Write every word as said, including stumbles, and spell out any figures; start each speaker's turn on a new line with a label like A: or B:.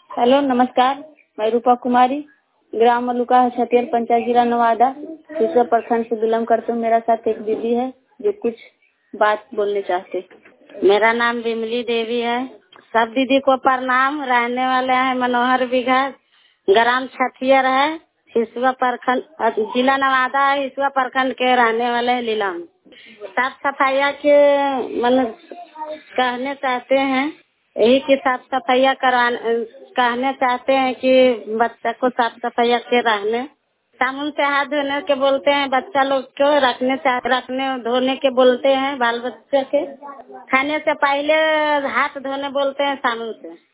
A: Hello नमस्कार, मैं रूपा कुमारी, ग्राम मलुका छतियल पंचायत जिला नवादा दूसरा प्रखंड से बिलोंग करते हूँ। मेरा साथ एक दीदी है जो कुछ बात बोलने चाहते। मेरा नाम विमली देवी है। सब दीदी को प्रणाम। रहने वाले हैं मनोहर बिघा, ग्राम छतियल है, हिसुआ प्रखंड जिला नवादा है। हिसुआ प्रखंड के रहने वाले हैं लीलाम। साफ सफाइया के मन कहने चाहते हैं, यही की साफ सफाइया करवाने कहने चाहते हैं कि बच्चा को साफ सफाइया के रहने, साबुन से हाथ धोने के बोलते हैं। बच्चा लोग को रखने रखने धोने के बोलते हैं। बाल बच्चे के खाने से पहले हाथ धोने बोलते हैं साबुन से।